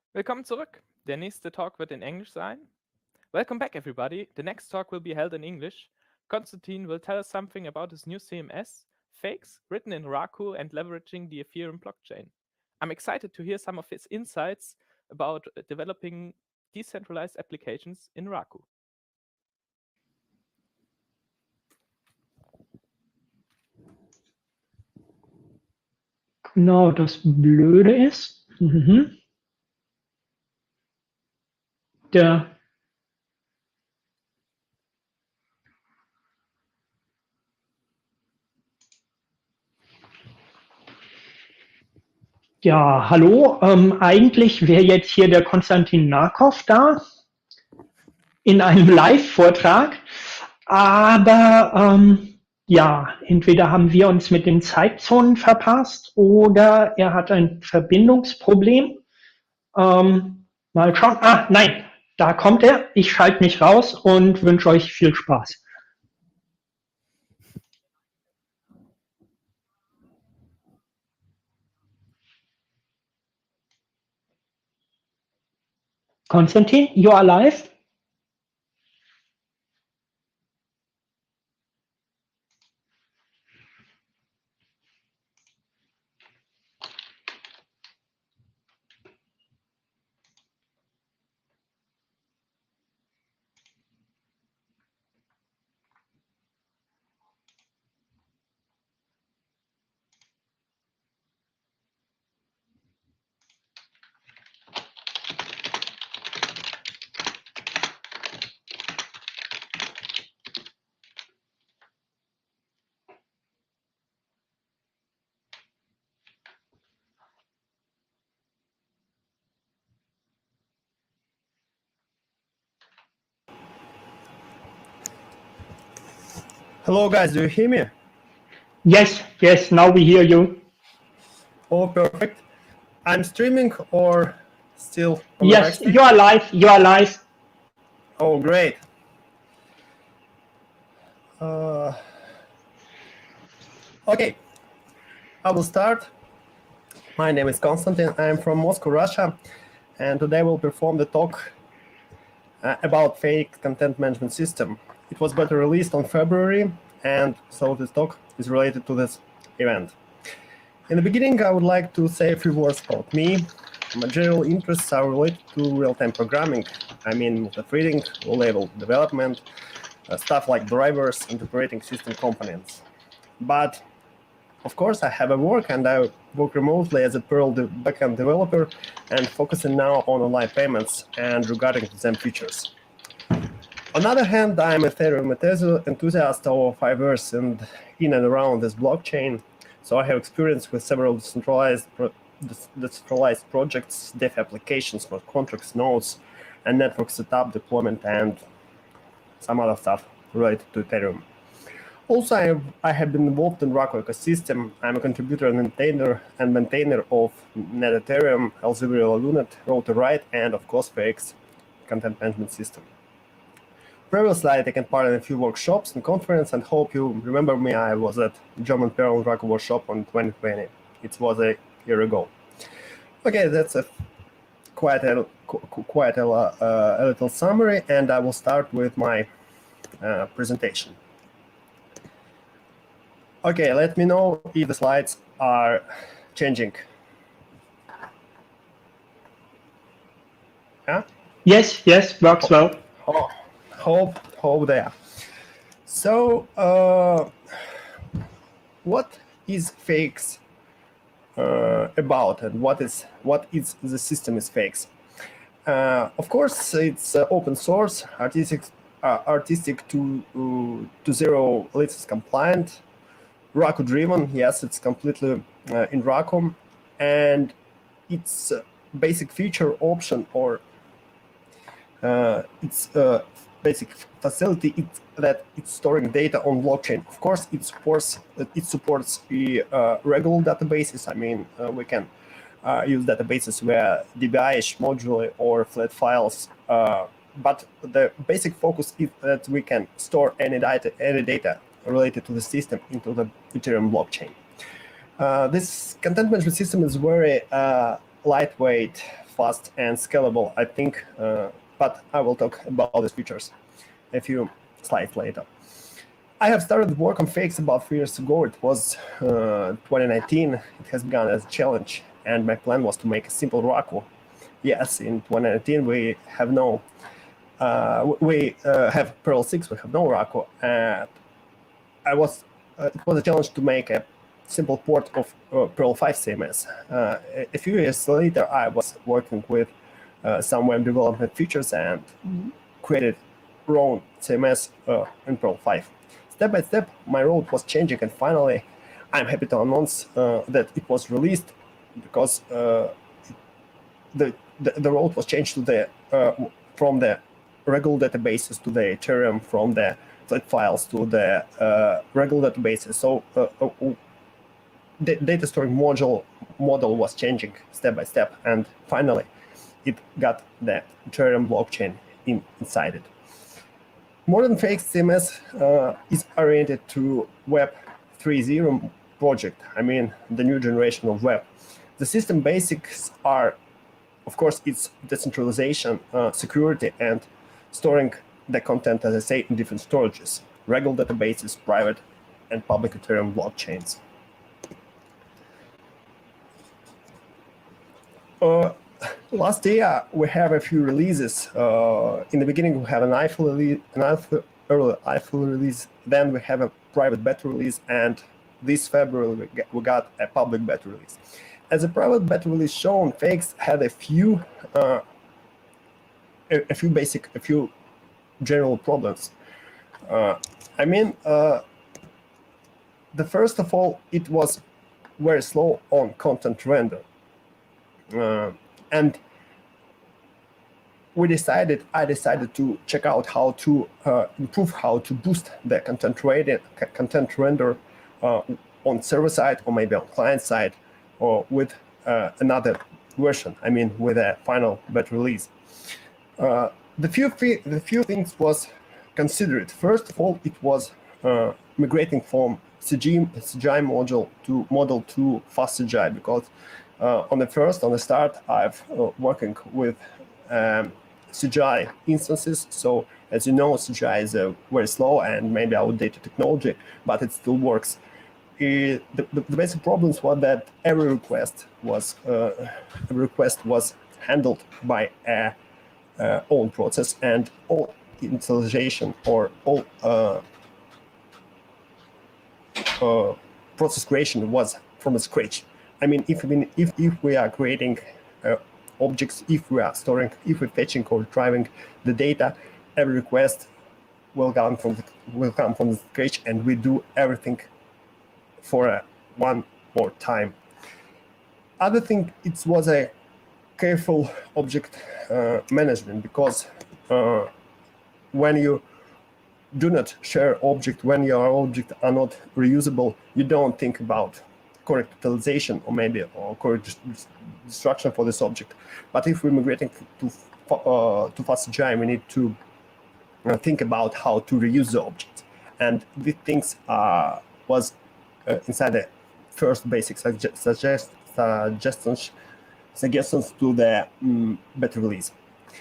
Willkommen zurück. Der nächste Talk wird in Englisch sein. Welcome back, everybody. The next talk will be held in English. Konstantin will tell us something about his new CMS, Fakes, written in Raku and leveraging the Ethereum blockchain. I'm excited to hear some of his insights about developing decentralized applications in Raku. Genau, das Blöde ist, der Ja, hallo. Eigentlich wäre jetzt hier der Konstantin Narkov da in einem Live-Vortrag, aber ja, entweder haben wir uns mit den Zeitzonen verpasst oder er hat ein Verbindungsproblem. Mal schauen. Ah, nein, da kommt er. Ich schalte mich raus und wünsche euch viel Spaß. Konstantin, you are live? Hello guys, do you hear me? Yes, now we hear you. Oh, perfect. I'm streaming or still on Yes, the you are live. Oh, great. Okay, I will start. My name is Konstantin, I'm from Moscow, Russia, and today we'll perform the talk about fake content management system. It was better released on February, and so this talk is related to this event. In the beginning, I would like to say a few words about me. My general interests are related to real-time programming. I mean, multi-threading, low-level development, stuff like drivers and operating system components. But of course, I have a work and I work remotely as a Perl backend developer and focusing now on online payments and regarding them features. On the other hand, I'm a Ethereum enthusiast over 5 years and in and around this blockchain. So I have experience with several decentralized projects, dev applications, smart contracts, nodes, and network setup, deployment, and some other stuff related to Ethereum. Also, I have been involved in Raku ecosystem. I'm a contributor and maintainer of NetEthereum, Elsevier Lunet, Roll2Write, and of course Fakes content management system. Previously, I taken part in a few workshops and conferences, and hope you remember me. I was at German Perl Raku workshop on 2020. It was a year ago. Okay, that's quite a little summary, and I will start with my presentation. Okay, let me know if the slides are changing. Yeah? Yes, works well. Hope they are. So, what is Fakes about, and what is the system is Fakes? Of course, it's open source, artistic to zero license compliant, Raku driven. Yes, it's completely in Raku, and its basic feature option or its basic facility that it's storing data on blockchain. Of course, it supports the regular databases. I mean, we can use databases where DBI, modular, or flat files. But the basic focus is that we can store any data related to the system into the Ethereum blockchain. This content management system is very lightweight, fast and scalable, I think, but I will talk about these features a few slides later. I have started work on fakes about 3 years ago. It was 2019. It has begun as a challenge, and my plan was to make a simple Raku. Yes, in 2019 we have no, we have Perl 6. We have no Raku. It was a challenge to make a simple port of Perl 5 CMS. A few years later, I was working with some web development features and created own CMS in Perl 5. Step by step, my road was changing, and finally, I'm happy to announce that it was released because the road was changed to the from the regular databases to the Ethereum, from the flat files to the regular databases. So the data storing model was changing step by step, and finally, it got the Ethereum blockchain inside it. Modern Fakes CMS is oriented to Web 3.0 project. I mean, the new generation of web. The system basics are, of course, it's decentralization, security, and storing the content, as I say, in different storages, regular databases, private and public Ethereum blockchains. Last year, we have a few releases. In the beginning, we have an early iFull release. Then we have a private beta release, and this February we got a public beta release. As a private beta release shown, Fakes had a few general problems. I mean, the first of all, it was very slow on content render. And I decided to check out how to improve how to boost the content render on server side, or maybe on client side, or with another version. I mean, with a final beta release. The few things was considered. First of all, it was migrating from CGI model to FastCGI, because on the start, I've working with CGI instances. So as you know, CGI is a very slow and maybe outdated technology, but it still works. The basic problems were that every request was handled by a own process, and all initialization or all process creation was from scratch. I mean, if we are creating objects, if we are storing, if we're fetching or retrieving the data, every request will come from the scratch, and we do everything for one more time. Other thing, it was a careful object management, because when you do not share object, when your objects are not reusable, you don't think about correct utilization or correct destruction for this object. But if we're migrating to FastCGI, we need to think about how to reuse the object, and these things was inside the first basic suggestions to the beta release.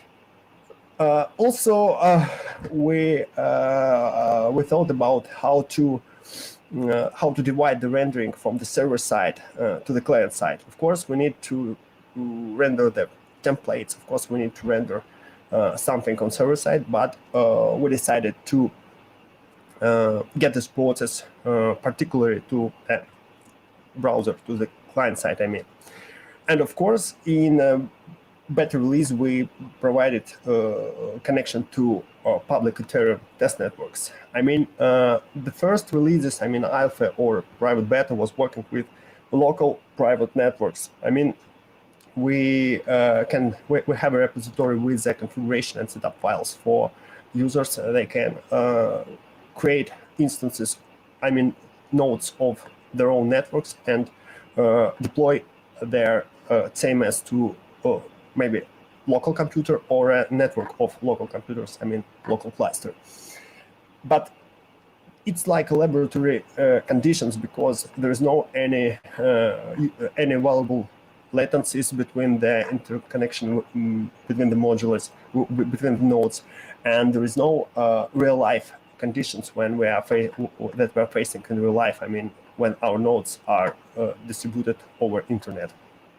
Also, we thought about how to divide the rendering from the server side to the client side. Of course, we need to render the templates. Of course, we need to render something on server side, but we decided to get this process particularly to the browser, to the client side, I mean. And of course, in beta release, we provided connection to public Ethereum test networks. I mean, the first releases, I mean, alpha or private beta was working with local private networks. I mean, we have a repository with the configuration and setup files for users. They can create instances, I mean, nodes of their own networks, and deploy their CMS to maybe local computer or a network of local computers, I mean, local cluster. But it's like laboratory conditions, because there is no any valuable latencies between the interconnection between the modules, between the nodes, and there is no real-life conditions when we are that we're facing in real life. I mean, when our nodes are distributed over internet.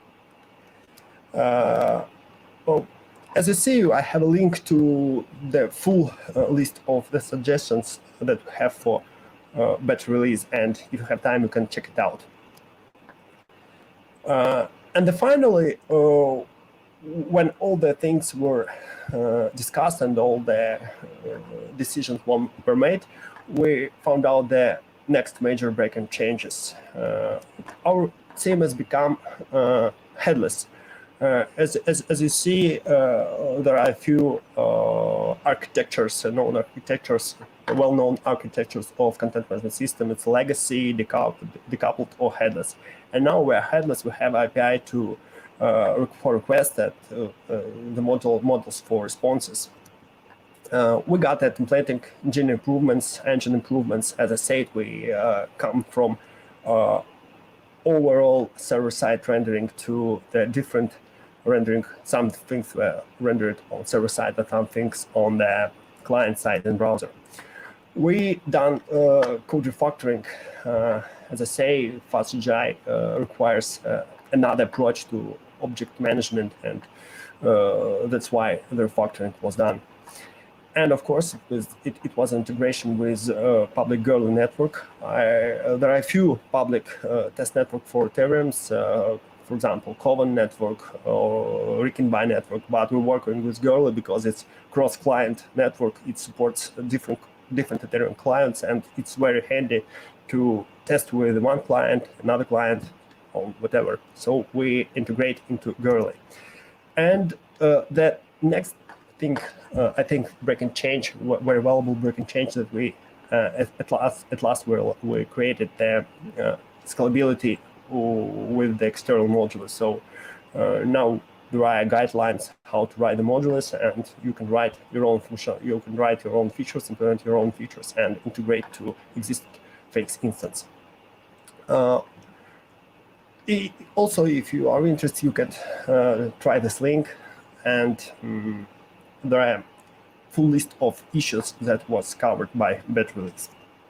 Well, as you see, I have a link to the full list of the suggestions that we have for batch release, and if you have time, you can check it out. And then finally, when all the things were discussed and all the decisions were made, we found out the next major breaking changes. Our team has become headless. As you see, there are a few architectures, well-known architectures of content management system. It's legacy, decoupled, or headless. And now we're headless. We have API to for requests that the models for responses. We got that implementing engine improvements. As I said, we come from overall server-side rendering to the different rendering. Some things were rendered on server-side and some things on the client-side in browser. We done code refactoring. As I say, FastAGI requires another approach to object management, and that's why the refactoring was done. And of course, it was integration with public Goerli network. There are a few public test network for Ethereum's, for example, Kovan network or Rikenby network, but we're working with Goerli because it's cross-client network. It supports different Ethereum clients, and it's very handy to test with one client, another client, or whatever. So we integrate into Goerli. And the next thing, I think, breaking change, very valuable breaking change that we at last we created the scalability with the external modules. So now there are guidelines how to write the modules, and you can write your own function. You can write your own features, implement your own features, and integrate to existing Fakes instance. Also, if you are interested, you can try this link, and there are a full list of issues that was covered by batch release.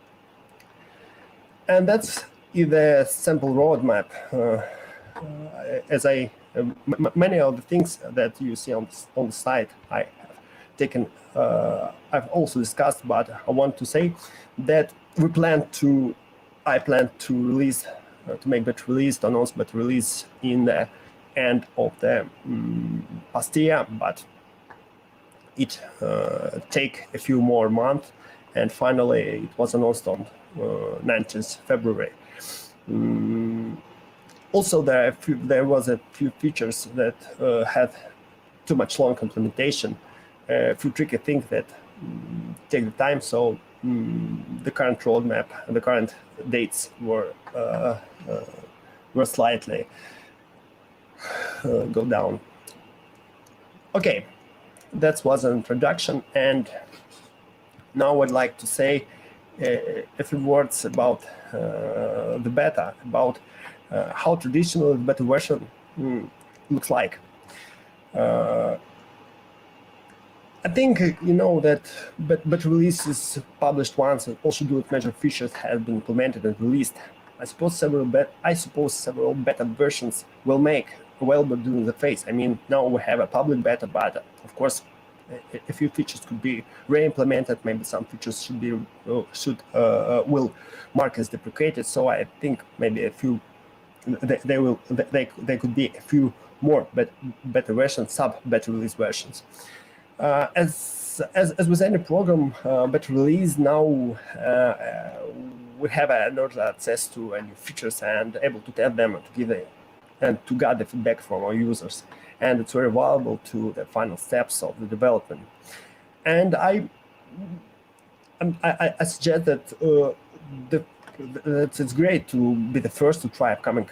And that's the sample roadmap. Many of the things that you see on the site, I have taken. I've also discussed, but I want to say that I plan to release, to make batch release, to announce batch release in the end of the past year, but it take a few more months, and finally it was announced on 19th February. Also, there was a few features that had too much long implementation, a few tricky things that take the time. So the current roadmap and the current dates were slightly go down. Okay, that was an introduction, and now I'd like to say a few words about the beta, about how traditional the beta version looks like. I think you know that beta release is published once, and also do it measure features have been implemented and released. I suppose several beta versions will make available during the phase. I mean, now we have a public beta, but of course, a few features could be re-implemented. Maybe some features will mark as deprecated. So I think maybe a few they could be a few more beta versions, sub-beta release versions. As with any program, beta release now we have an early access to new features and able to test them and to get the feedback from our users, and it's very valuable to the final steps of the development. And I suggest that it's great to be the first to try upcoming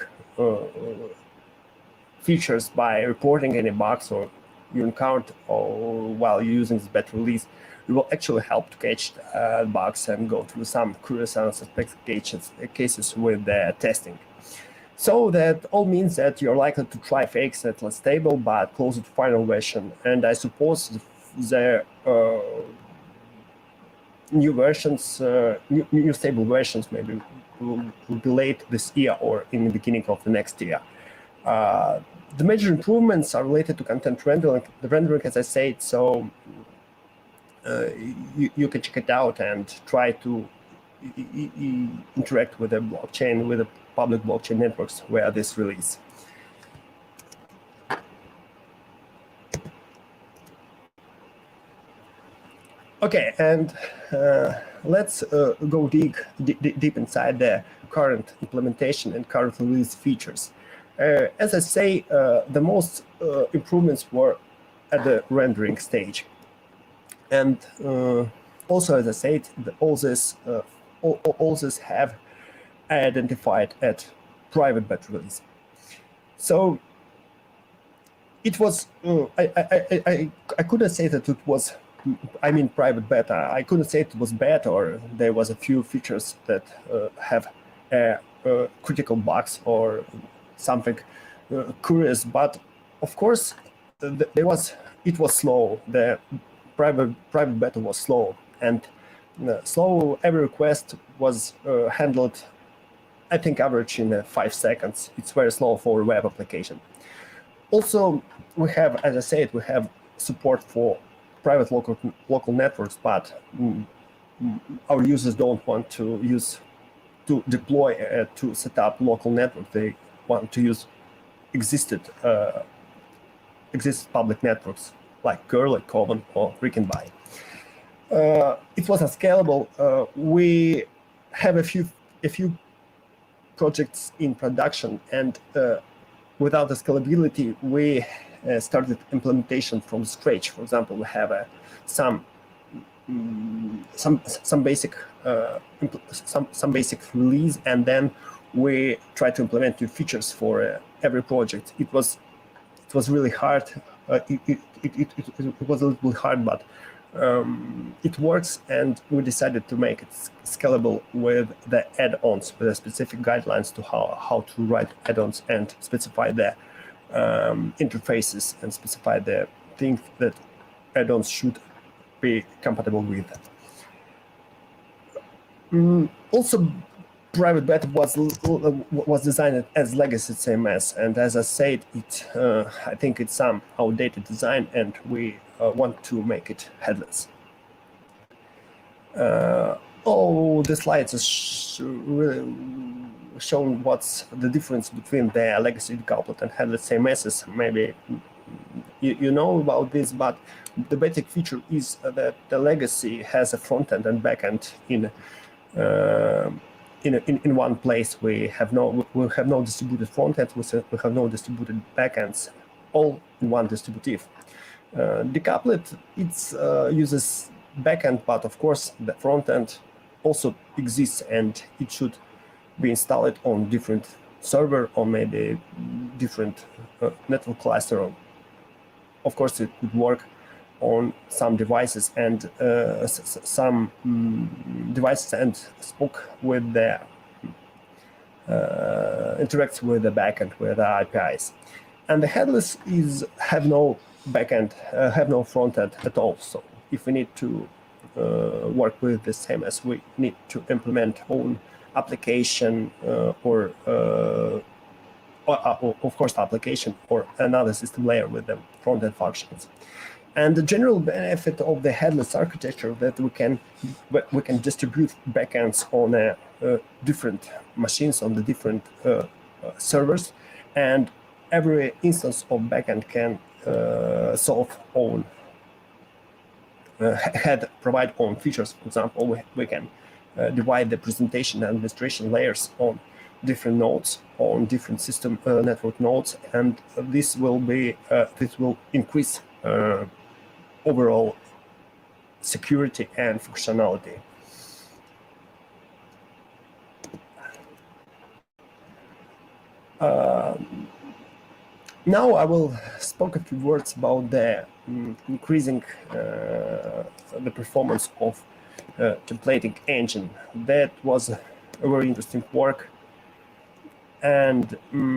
features by reporting any bugs or you encounter while using this beta release. It will actually help to catch bugs and go through some curious and suspect cases with the testing. So that all means that you're likely to try fakes at less stable but closer to final version. And I suppose the new versions, new stable versions maybe will be late this year or in the beginning of the next year. The major improvements are related to content rendering. The rendering, as I said, so you can check it out and try to interact with the blockchain, with the public blockchain networks where this release. Okay, and let's go deep inside the current implementation and current release features. As I say, the most improvements were at the rendering stage. And also, as I said, all this have identified at private beta release. So it was, I couldn't say that it was, I mean, private beta. I couldn't say it was bad or there was a few features that have critical bugs or something curious, but of course it was slow. The private beta was slow, and slow. Every request was handled, I think, average in 5 seconds. It's very slow for a web application. Also, we have, as I said, we have support for private local networks, but our users don't want to deploy to set up local network. They want to use existing public networks like Curl, like Coven, or Reconby. It was unscalable. We have a few projects in production, and without the scalability, we started implementation from scratch. For example, we have some basic release, and then we try to implement new features for every project. It was really hard. It was a little hard, but it works, and we decided to make it scalable with the add-ons, with the specific guidelines to how to write add-ons and specify the interfaces and specify the things that add-ons should be compatible with. Also, private beta was designed as legacy CMS, and as I said, I think it's some outdated design, and we want to make it headless. All the slides are really showing what's the difference between the legacy decoupled and headless CMSs. Maybe you know about this, but the basic feature is that the legacy has a front end and back end in one place. We have no distributed front end. We have no distributed backends, all in one distributive. Decoupled, it uses backend, but of course the front end also exists, and it should be installed on different server or maybe different network cluster. Of course, it would work on some devices and spoke with the interacts with the backend with the APIs. And the headless have no backend, have no front end at all. So if we need to work with the CMS, we need to implement own application or of course the application or another system layer with the front end functions. And the general benefit of the headless architecture that we can distribute backends on different machines, on the different servers, and every instance of backend can provide own features. For example, we can divide the presentation and administration layers on different nodes, on different system network nodes, and this will increase overall security and functionality. Now I will speak a few words about the increasing the performance of templating engine. That was a very interesting work. And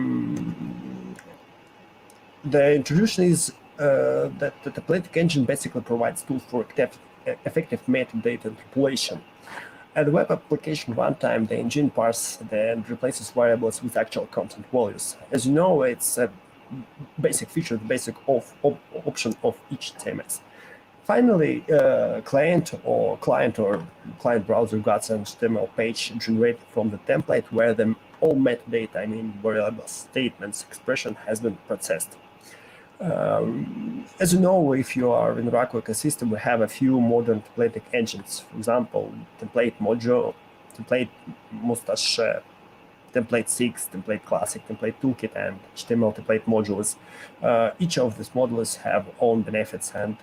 the introduction is that the templating engine basically provides tools for effective metadata interpolation. At the web application runtime, the engine parses and replaces variables with actual content values. As you know, it's a basic feature, the basic option of each CMS. Finally, client browser gets an HTML page generated from the template where all metadata, I mean variables, statements, expression, has been processed. As you know, if you are in Raku ecosystem, we have a few modern templating engines. For example, Template Mojo, Template Mustache, Template 6, Template Classic, Template Toolkit, and HTML template modules. Each of these modules have own benefits, and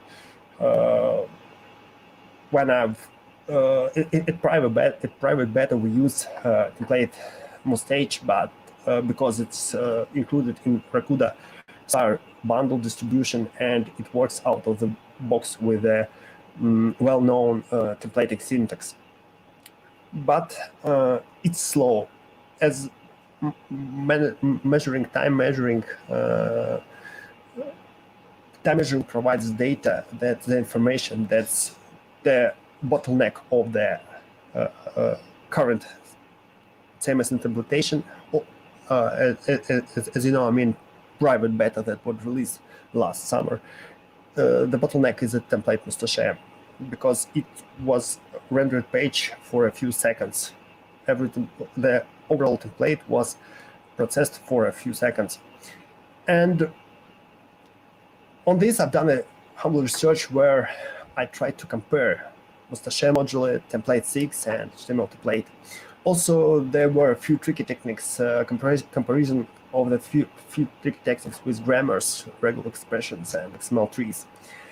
when at private beta we use Template Mustache, but because it's included in Rakuda SAR bundle distribution, and it works out of the box with a well-known templating syntax. But it's slow, as time measuring provides data, that's the information, that's the bottleneck of the current CMS implementation. As you know, I mean, private beta that was released last summer. The bottleneck is a template Mustache, because it was rendered page for a few seconds. The overall template was processed for a few seconds. And on this, I've done a humble research where I tried to compare Mustache module, Template 6, and HTML template. Also, there were a few tricky techniques, comparison of the few tricky techniques with grammars, regular expressions, and XML trees.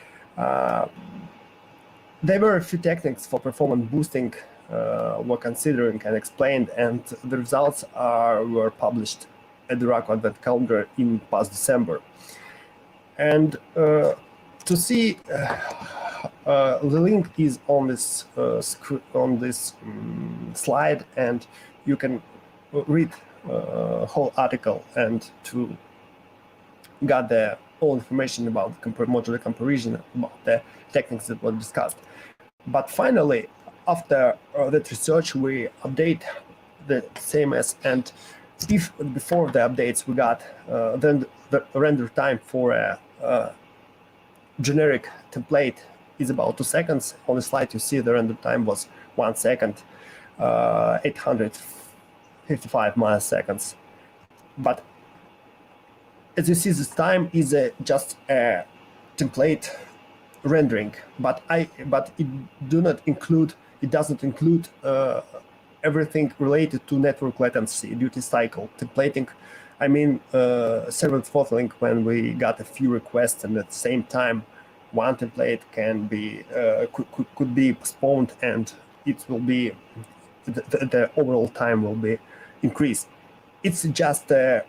There were a few techniques for performance boosting were considering and explained, and the results were published at the Raku Advent Calendar in past December. And to see, the link is on this slide, and you can read whole article and to get the all information about modular comparison, about the techniques that were discussed. But finally, after that research, we update the CMS, and if before the updates we got then the render time for a generic template is about 2 seconds. On the slide you see the render time was 1 second, 855 milliseconds. But as you see, this time is just a template rendering, but it doesn't include everything related to network latency, duty cycle, templating. I mean, server throttling, when we got a few requests and at the same time one template can be could be postponed, and it will be the overall time will be increased. It's just a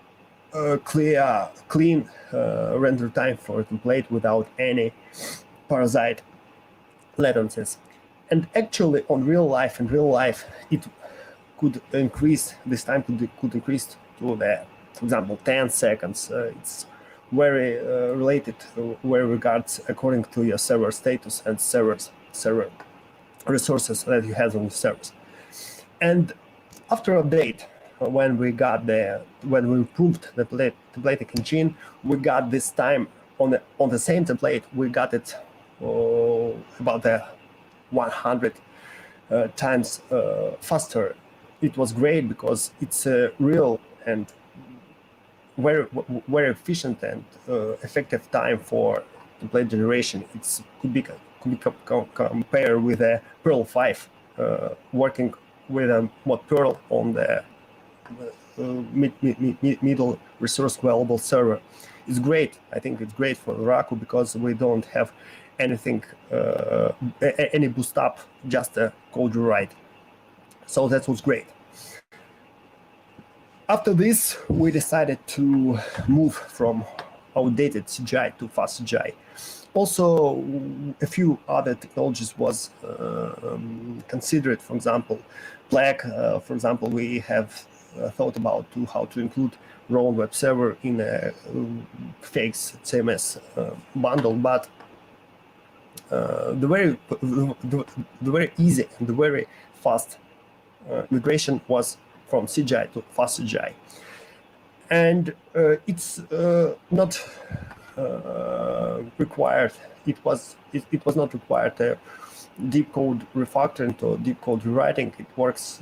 clean render time for a template without any parasite latencies. And actually, in real life, it could increase. This time could increase to the, for example, 10 seconds. It's very related to where regards according to your server status and server resources that you have on the servers. And after update, when we improved the templating engine, we got this time on the same template. We got it about 100 times faster. It was great because it's a real and very efficient and effective time for template generation. It could be compared with a Perl 5, working with a mod Perl on the middle resource available server. It's great. I think it's great for Raku because we don't have anything, any boost up, just a code rewrite. So that was great. After this, we decided to move from outdated CGI to fast CGI. Also, a few other technologies was considered. For example, Black. For example, we have thought about how to include Roland Web Server in a Fakes CMS bundle, but the very easy and the very fast migration was from CGI to FastCGI, and it's not required. It was not required deep code refactoring or deep code rewriting. It works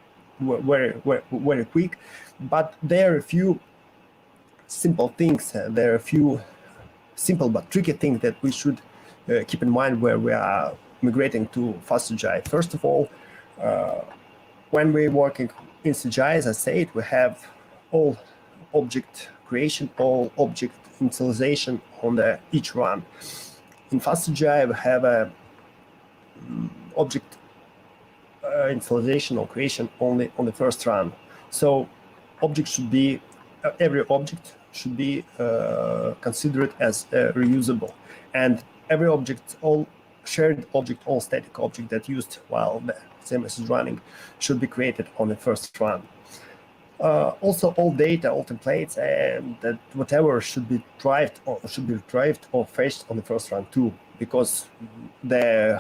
very quick, but there are a few simple things. There are a few simple but tricky things that we should keep in mind where we are migrating to FastCGI. First of all, when we're working in CGI, as I said, we have all object creation, all object initialization on each run. In FastCGI, we have a object initialization or creation only on the first run. So object should be, every object should be considered as reusable. And every object, all shared object, all static object that used while the CMS is running should be created on the first run. Also, all data, all templates, and that whatever should be derived or fetched on the first run too, because the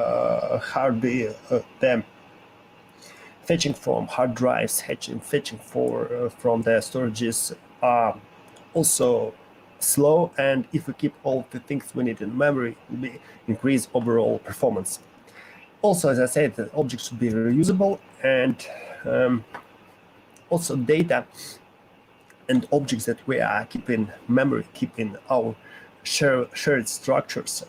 the fetching from hard drives, fetching from the storages are also slow, and if we keep all the things we need in memory, it will be increase overall performance. Also, as I said, the objects should be reusable, and also data and objects that we are keeping memory, keeping our shared structures,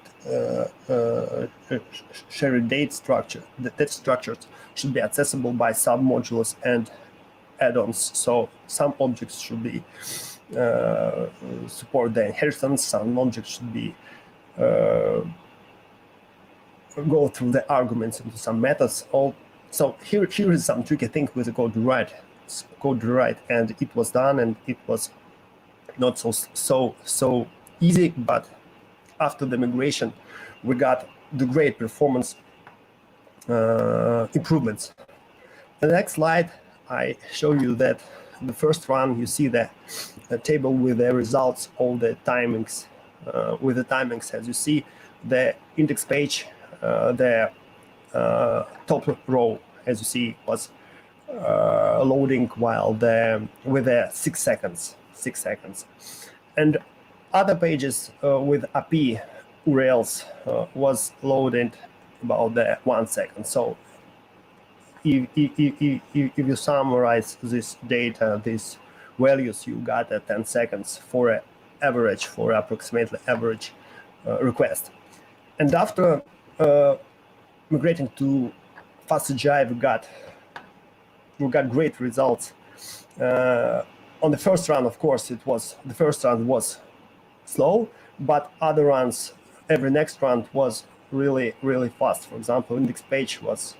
shared data structure. The data structures should be accessible by submodules and add-ons. So some objects should be support the inheritance. Some objects should be go through the arguments into some methods. So here is some tricky thing with the code rewrite, and it was done, and it was not so easy. But after the migration, we got the great performance improvements. The next slide, I show you that the first run, you see the table with the results, all the timings, with the timings. As you see, the index page, the top row, as you see, was loading while with 6 seconds, and other pages with API URLs was loaded about 1 second. So if you summarize this data, these values, you got 10 seconds for approximately average request. And after migrating to FastCGI, we got great results. On the first run, of course, the first run was slow, but other runs, every next run was really fast. For example, index page was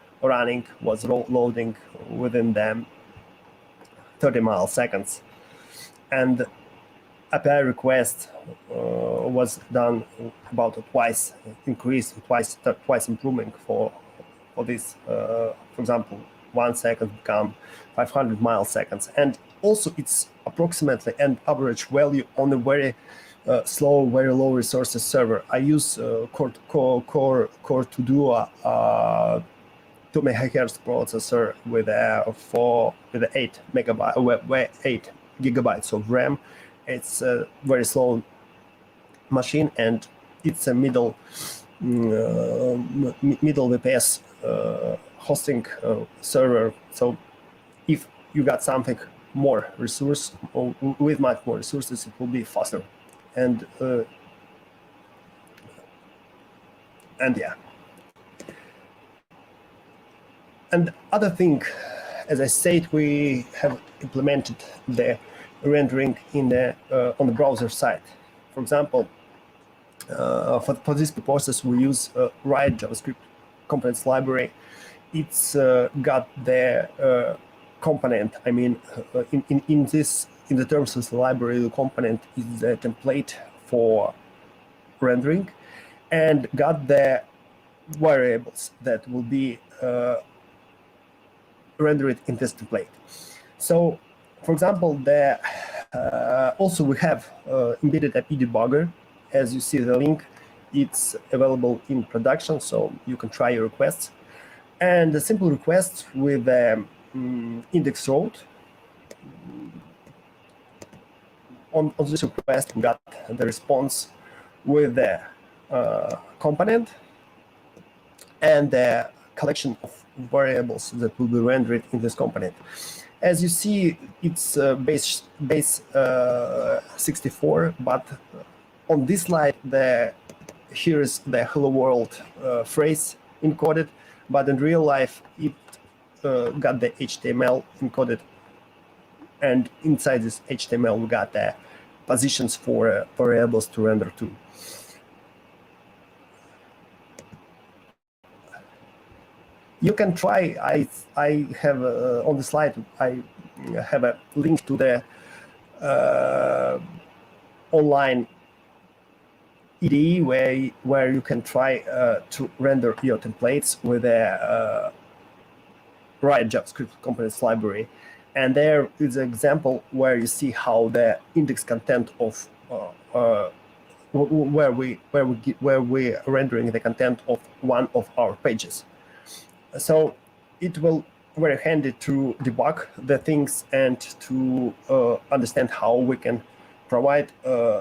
loading within them 30 milliseconds, and API request was done about twice improving for this. For example, 1 second become 500 milliseconds, and also it's approximately an average value on a very slow, very low resources server. I use Core 2 Duo 2 MHz processor with 8 gigabytes of RAM. It's a very slow machine, and it's a middle VPS hosting server. So if you got something more resource, or with much more resources, it will be faster. And yeah. And other thing, as I said, we have implemented the rendering in on the browser side. For example, for this purposes, we use Riot JavaScript components library. It's got the component. I mean, in the terms of the library, the component is the template for rendering, and got the variables that will be render it in this template. So, for example, also we have embedded API debugger. As you see the link, it's available in production, so you can try your requests. And a simple request with index route. On this request, we got the response with the component and the collection of variables that will be rendered in this component. As you see, it's base 64, but on this slide, here is the hello world phrase encoded, but in real life, it got the HTML encoded, and inside this HTML, we got the positions for variables to render to. You can try. I have on the slide. I have a link to the online IDE where you can try to render your templates with a Riot JavaScript components library, and there is an example where you see how the index content of where we are rendering the content of one of our pages. So it will very handy to debug the things and to understand how we can provide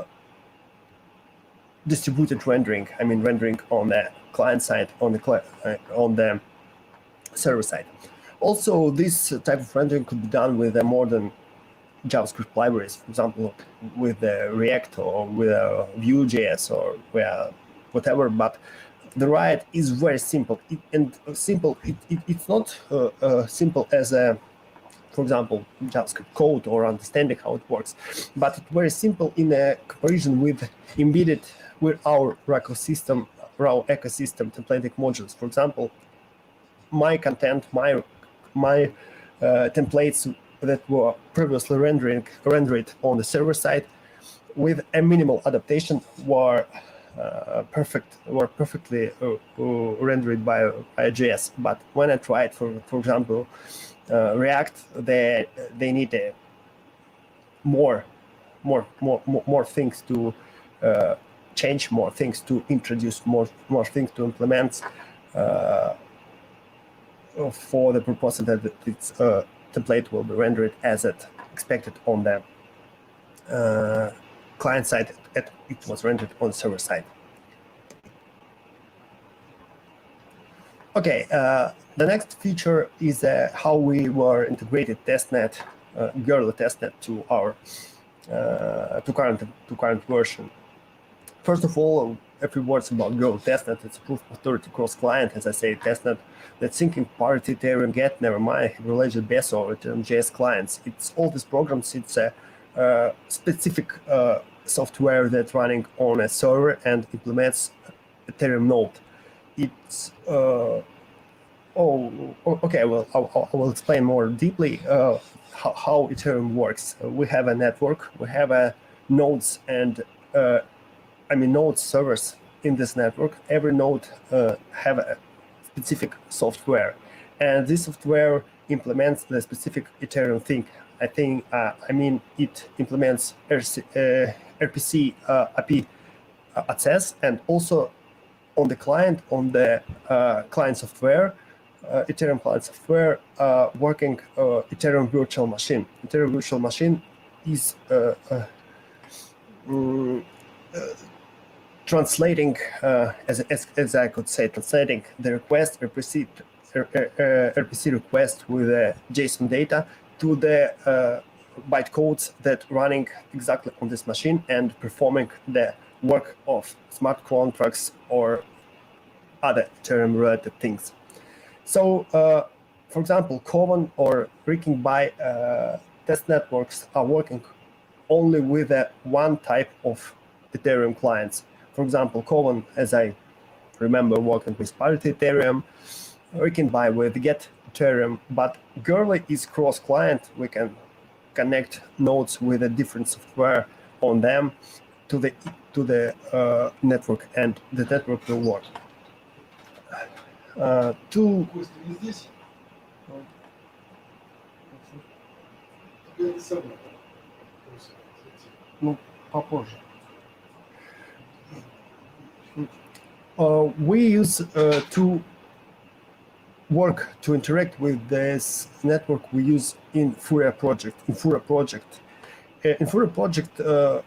distributed rendering. I mean, rendering on the client side, on the server side. Also, this type of rendering could be done with a modern JavaScript libraries, for example, with React or with Vue.js or whatever. But the Riot is very simple. It's not simple as for example, JavaScript code or understanding how it works, but it's very simple in a comparison with embedded with our ecosystem templating modules. For example, my content, my templates that were previously rendered on the server side with a minimal adaptation were perfectly rendered by JS. But when I tried, for example, React, they need more things to change, more things to introduce, more things to implement for the purpose that its template will be rendered as it expected on the client side. It was rendered on server side. Okay, the next feature is how we were integrated testnet, Goerli testnet to our to current version. First of all, a few words about Goerli testnet. It's a proof authority cross client, as I say, testnet that's syncing parity, Ethereum Get, Nevermind, related Beso, or Ethereum JS clients. It's all these programs. It's a specific software that's running on a server and implements Ethereum node. It's okay. Well, I will explain more deeply how Ethereum works. We have a network. We have nodes and nodes servers in this network. Every node have a specific software, and this software implements the specific Ethereum thing. It implements RPC API access, and also on the client, client software, Ethereum client software, working Ethereum virtual machine. Ethereum virtual machine is translating, as I could say, translating the request, RPC request with JSON data to the bytecodes that running exactly on this machine and performing the work of smart contracts or other Ethereum-related things. So, for example, Kovan or RickingBuy test networks are working only with one type of Ethereum clients. For example, Kovan, as I remember, working with Parity Ethereum, RickingBuy with Get Ethereum, but Goerli is cross-client. We can connect nodes with a different software on them to the network, and the network will work. Ну, попозже. We use to work to interact with this network. We use Infura project. Infura project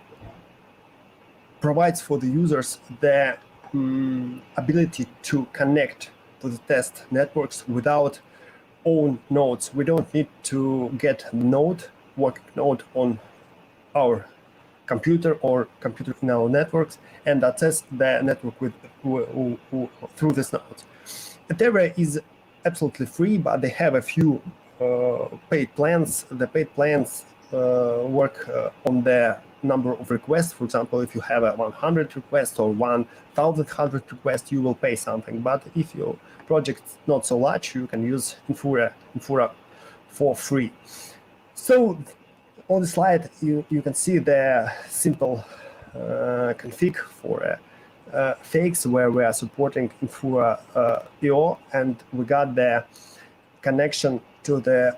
provides for the users the ability to connect to the test networks without own nodes. We don't need to get working node on our computer or computer in our networks and access the network through this node. Ethereum is absolutely free, but they have a few paid plans. The paid plans work on the number of requests. For example, if you have a 100 requests or 1,100 requests, you will pay something. But if your project's not so large, you can use Infura for free. So on the slide, you can see the simple config for fakes where we are supporting Infura IO, and we got the connection to the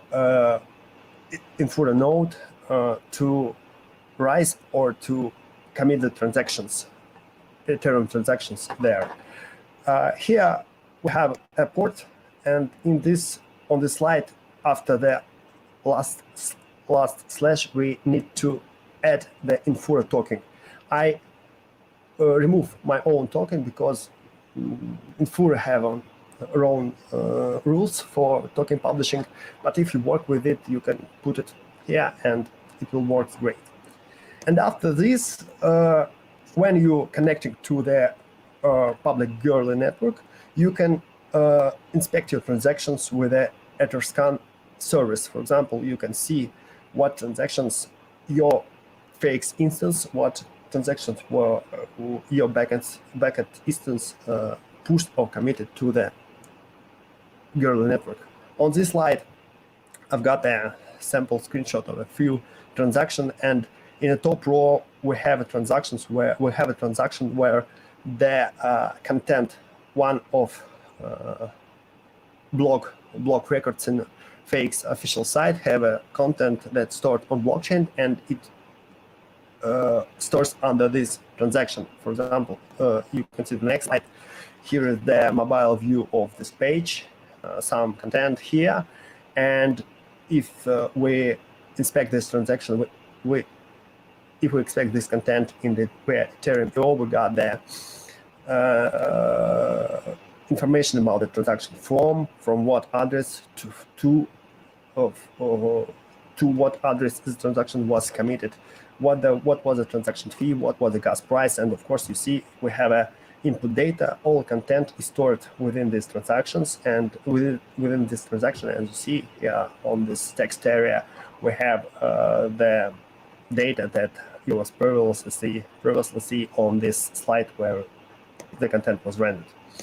Infura node to rise or to commit the transactions, Ethereum transactions there. Here we have a port, and on this slide, after the last slash, we need to add the Infura token. I remove my own token because Infura have their own rules for token publishing, but if you work with it, you can put it here and it will work great. And after this, when you're connecting to the public Goerli network, you can inspect your transactions with the Etherscan service. For example, you can see what transactions your fakes instance, what transactions were your backend instance pushed or committed to the Goerli network. On this slide, I've got a sample screenshot of a few transactions, and in the top row we have a transaction where the content, one of block records in Fakes official site, have a content that's stored on blockchain, and it stores under this transaction. For example, you can see the next slide. Here is the mobile view of this page, some content here, and if we inspect this transaction, if we expect this content in the Ethereum IO, we got the information about the transaction from what address to what address this transaction was committed, what was the transaction fee, what was the gas price, and of course you see we have a input data. All content is stored within these transactions, and within this transaction, as you see here on this text area, we have the data that you was previously see on this slide where the content was rendered.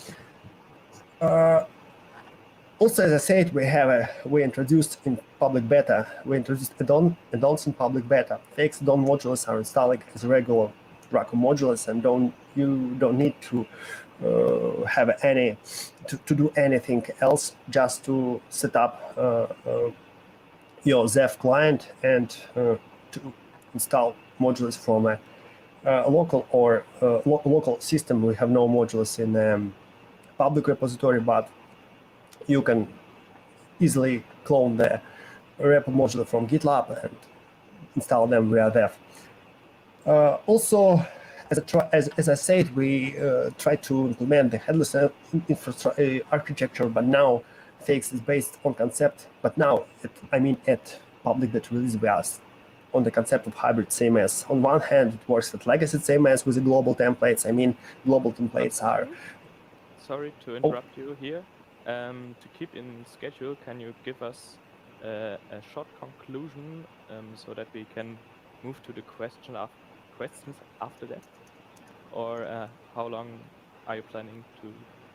Also, as I said, we introduced in public beta. We introduced add-ons in public beta. Fakes add-on modules are installing as regular Raku modules, and you don't need to have to do anything else, just to set up your Zeph client and to install modules from a local or local system. We have no modules in public repository, but you can easily clone the repo module from GitLab and install them via Zeph. Also, as I said, we try to implement the headless architecture, but now Fakes is based on concept. But now, at public beta release, we are on the concept of hybrid CMS. On one hand, it works with legacy CMS with the global templates. Global templates are. Sorry to interrupt you here. To keep in schedule, can you give us a short conclusion so that we can move to the questions after that? Or how long are you planning to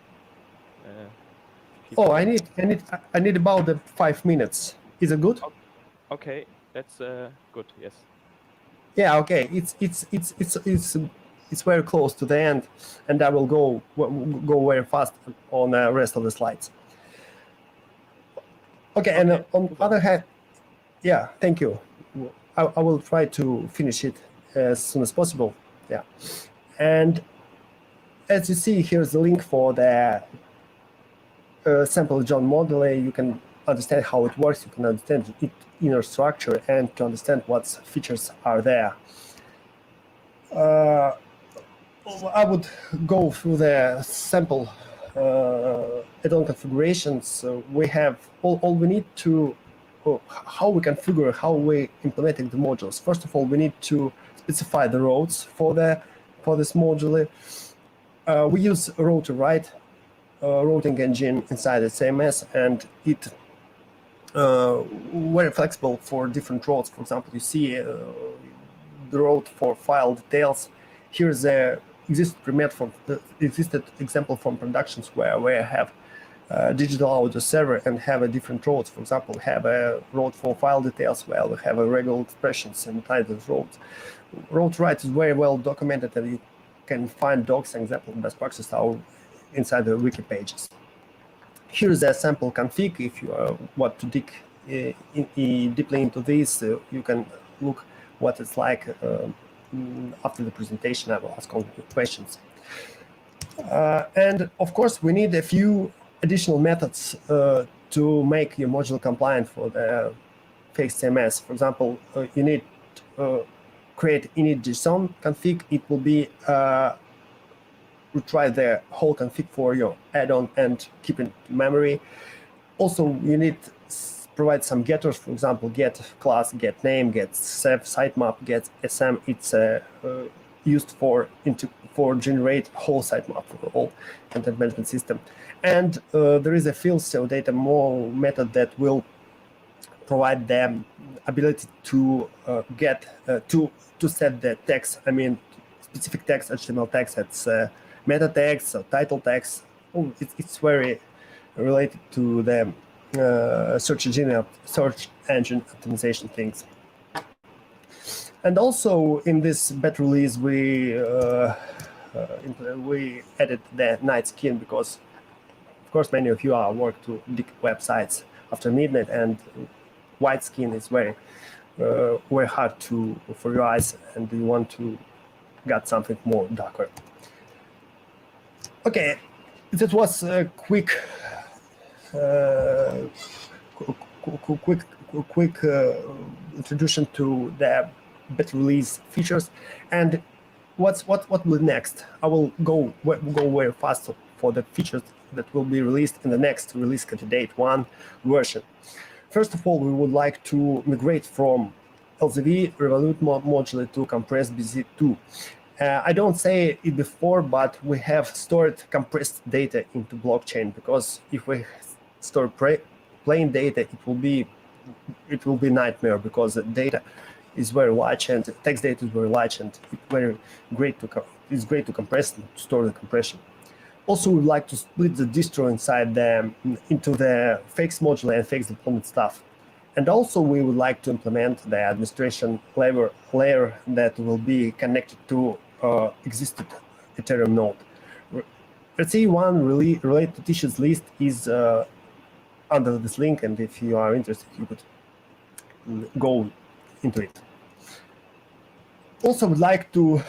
keep? Oh, I need about 5 minutes. Is it good? Okay, that's good. Yes. Yeah. Okay. It's very close to the end, and I will go very fast on the rest of the slides. Okay. And on the other hand, yeah. Thank you. I will try to finish it as soon as possible. Yeah, and as you see, here's the link for the sample John model. You can understand how it works. You can understand its inner structure and to understand what features are there. I would go through the sample add-on configurations. We have all we need to how we configure, how we implementing the modules. First of all, we need to specify the routes for this module. We use Route2Write routing engine inside the CMS, and it very flexible for different routes. For example, you see the route for file details. Here's the existed example from productions where we have digital audio server and have a different routes. For example, we have a route for file details where we have a regular expressions inside those routes. Route2Write is very well documented, and you can find docs and example best practices inside the wiki pages. Here's a sample config. If you want to dig deeply into this, you can look what it's like after the presentation. I will ask all the questions. And of course, we need a few additional methods to make your module compliant for the Fakes CMS. For example, you need create init.json config. It will be retry the whole config for your add-on and keep it in memory. Also, you need provide some getters. For example, get class, get name, get sitemap, get SM. It's used for generate whole sitemap for the whole content management system. And there is a field so data more method that will provide them ability to get to set the text. I mean, specific text, HTML text. That's meta text, title text. Oh, it's very related to the search engine optimization things. And also in this beta release, we added the night skin because, of course, many of you are work to dig websites after midnight, and white skin is very hard for your eyes, and you want to get something more darker. Okay, that was a quick introduction to the beta release features. And what will next? I will go very fast for the features that will be released in the next release candidate 1 version. First of all, we would like to migrate from LZV Revolute module to compressed BZ2. I don't say it before, but we have stored compressed data into blockchain, because if we store plain data, it will be nightmare, because the data is very large and text data is very large, and it's great to compress and to store the compression. Also, we'd like to split the distro into the Fakes module and Fakes deployment stuff. And also, we would like to implement the administration layer that will be connected to existed Ethereum node. Let's see, one related issues list is under this link, and if you are interested, you could go into it. Also, would like to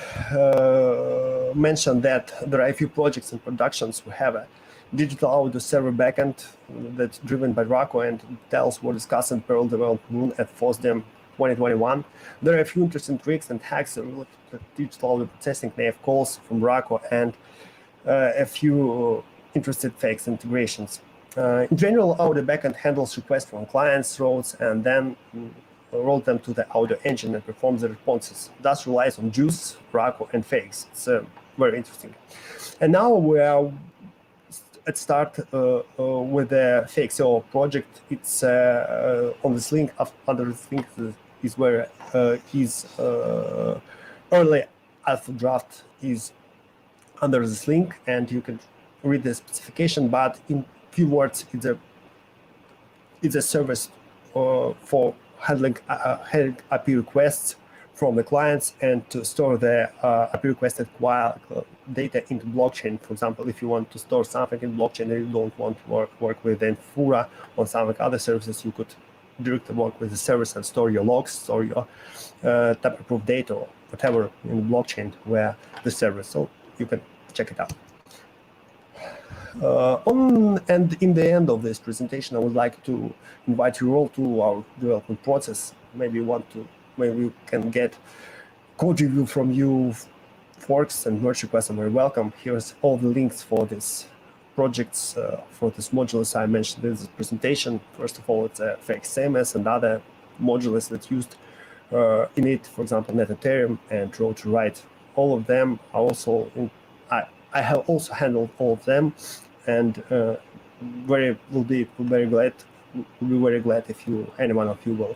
mention that there are a few projects in productions. We have a digital audio server backend that's driven by Rocco, and details were discussed in Perl Development at FOSDEM 2021. There are a few interesting tricks and hacks related to digital audio processing, native calls from Rocco, and a few interested Fakes integrations. In general, audio backend handles requests from clients, routes, and then route them to the audio engine and performs the responses. Thus relies on Juice, Rocco, and Fakes. It's very interesting. And now we are at start with the Fakes.io project. It's on this link. Under this link is where his early alpha draft is under this link, and you can read the specification. But in few words, it's a service for handling API requests from the clients and to store the API requested data into blockchain. For example, if you want to store something in blockchain and you don't want to work with Infura or some other services, you could directly work with the service and store your logs or your tamper-proof data or whatever in the blockchain where the service. So you can check it out. And in the end of this presentation, I would like to invite you all to our development process. Maybe we can get code review from you, forks and merge requests are very welcome. Here's all the links for this projects, for this modules I mentioned in this presentation. First of all, it's Fakes CMS and other modules that used in it, for example, Net Ethereum and Road to Write. All of them are also I have also handled all of them, and will be very glad if any one of you will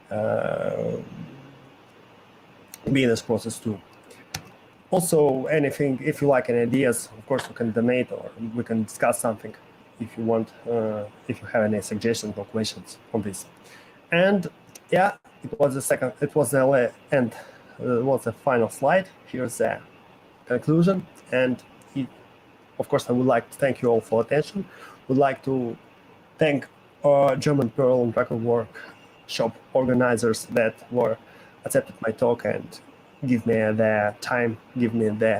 be in this process too. Also, anything, if you like any ideas, of course, you can donate or we can discuss something if you want, if you have any suggestions or questions on this. And yeah, it was the final slide. Here's the conclusion. And of course, I would like to thank you all for attention. Would like to thank German Perl and Record Workshop organizers that were accepted my talk and give me their time, give me their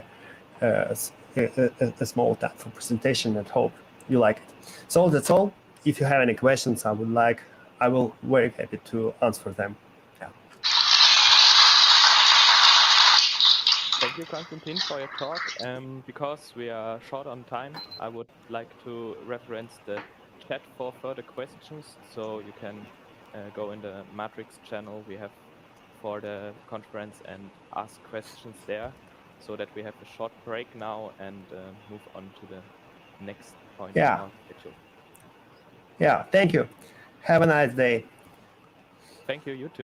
a small time for presentation, and hope you like it. So that's all. If you have any questions, I will very happy to answer them. Yeah. Thank you, Konstantin, for your talk. Because we are short on time, I would like to reference the chat for further questions. So you can go in the Matrix channel we have for the conference and ask questions there, so that we have a short break now and move on to the next point. Yeah. In our schedule. Yeah, thank you. Have a nice day. Thank you, you too.